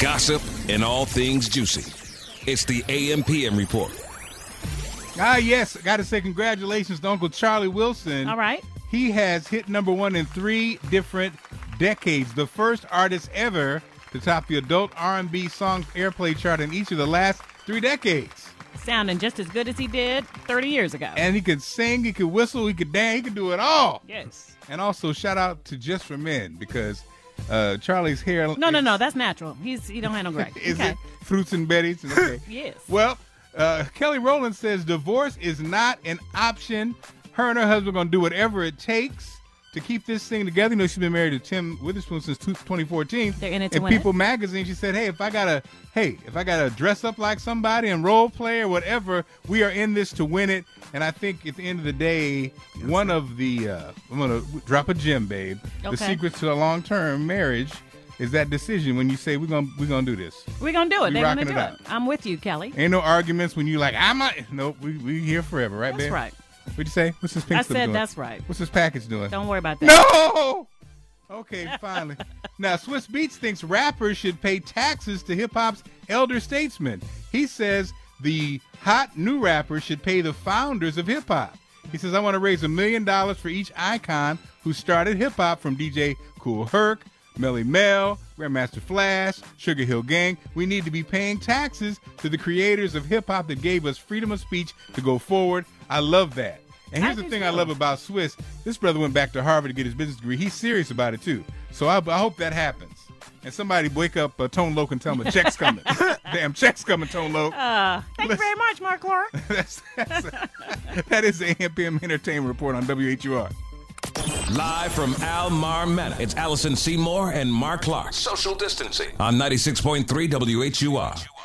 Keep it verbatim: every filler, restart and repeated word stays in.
gossip, and all things juicy. It's the A M P M Report. Ah, yes. Got to say congratulations to Uncle Charlie Wilson. All right. He has hit number one in three different decades. The first artist ever to top the adult R and B songs airplay chart in each of the last three decades. Sounding just as good as he did thirty years ago. And he could sing, he could whistle, he could dance, he could do it all. Yes. And also shout out to Just for Men because uh, Charlie's hair. No, no, no. That's natural. He's He don't have no gray. Is okay. it Fruits and Betty's? Okay. Yes. Well, uh, Kelly Rowland says divorce is not an option. Her and her husband are going to do whatever it takes to keep this thing together. You know, she's been married to Tim Witherspoon since twenty fourteen. They're in it to and win People it. Magazine, she said, hey, if I got to, hey, if I got to dress up like somebody and role play or whatever, we are in this to win it. And I think at the end of the day, one of the, uh, I'm going to drop a gem, babe. Okay. The secrets to a long-term marriage is that decision when you say we're going we're gonna do this. We're going to do it. We They're going to rocking do it it. out. I'm with you, Kelly. Ain't no arguments when you like, I'm not, nope, we, we here forever, right, That's babe? right. What'd you say? What's this pink I slip said doing? that's right. What's this package doing? Don't worry about that. No! Okay, finally. Now, Swiss Beats thinks rappers should pay taxes to hip-hop's elder statesmen. He says the hot new rappers should pay the founders of hip-hop. He says, I want to raise a million dollars for each icon who started hip-hop, from D J Kool Herc, Melly Mel, Grandmaster Flash, Sugar Hill Gang. We need to be paying taxes to the creators of hip-hop that gave us freedom of speech to go forward. I love that. And here's I the do thing too. I love about Swiss. This brother went back to Harvard to get his business degree. He's serious about it, too. So I, I hope that happens. And somebody wake up uh, Tone Loc and tell him a check's coming. Damn, check's coming, Tone Loc. Uh, thank you very much, Mark Clark. that's, that's, that is the A M P M Entertainment Report on W H U R. Live from Al Mar Manor, it's Allison Seymour and Mark Clark. Social distancing on ninety-six point three W H U R.